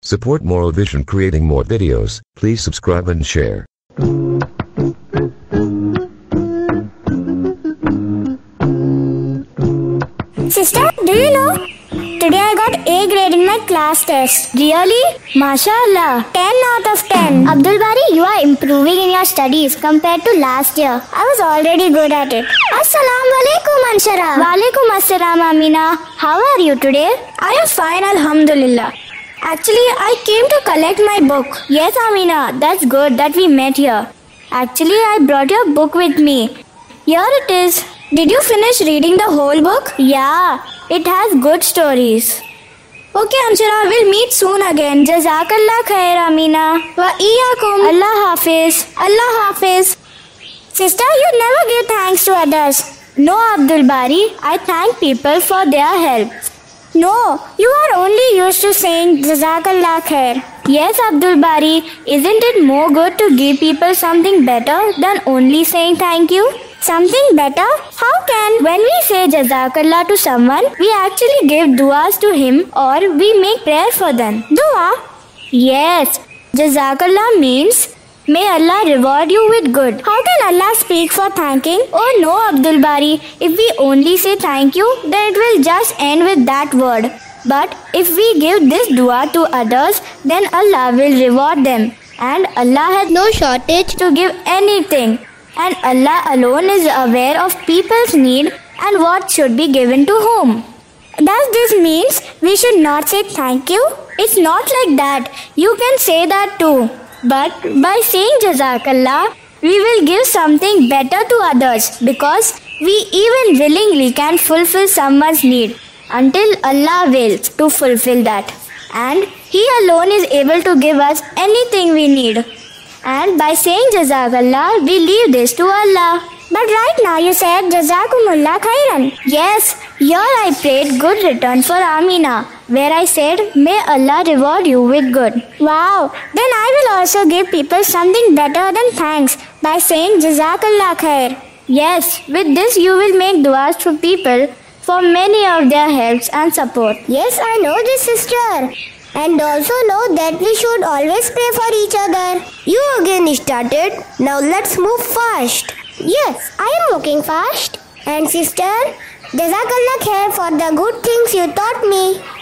Support Moral Vision creating more videos. Please subscribe and share. Sister, do you know? Today I got A grade in my class test. Really? MashaAllah. 10 out of 10. Abdul Bari, you are improving in your studies compared to last year. I was already good at it. Assalamu alaikum, Anshara. Walaikum assalam, Amina. How are you today? I am fine, Alhamdulillah. Actually, I came to collect my book. Yes, Amina. That's good that we met here. Actually, I brought your book with me. Here it is. Did you finish reading the whole book? Yeah, it has good stories. Okay, Anshara, we'll meet soon again. Jazakallah khair, Amina. Wa iyyakum. Allah Hafiz. Allah Hafiz. Sister, you never give thanks to others. No, Abdul Bari. I thank people for their help. No, you are only used to saying Jazakallah khair. Yes, Abdul Bari. Isn't it more good to give people something better than only saying thank you? Something better? How can? When we say Jazakallah to someone, we actually give duas to him or we make prayer for them. Dua? Yes. Jazakallah means may Allah reward you with good. How can Allah speak for thanking? Oh no, Abdul Bari. If we only say thank you, then it will just end with that word. But if we give this dua to others, then Allah will reward them. And Allah has no shortage to give anything. And Allah alone is aware of people's need and what should be given to whom. Does this mean we should not say thank you? It's not like that. You can say that too. But by saying Jazakallah, we will give something better to others because we even willingly can fulfill someone's need until Allah wills to fulfill that. And He alone is able to give us anything we need. And by saying Jazakallah, we leave this to Allah. But right now you said Jazakumullah khairan. Yes, here I prayed good return for Amina, where I said, may Allah reward you with good. Wow, then I will also give people something better than thanks by saying Jazakallah khair. Yes, with this you will make duas to people for many of their helps and support. Yes, I know this, sister. And also know that we should always pray for each other. You again started. Now let's move fast. Yes, I am walking fast. And sister, Jazakallah khair for the good things you taught me.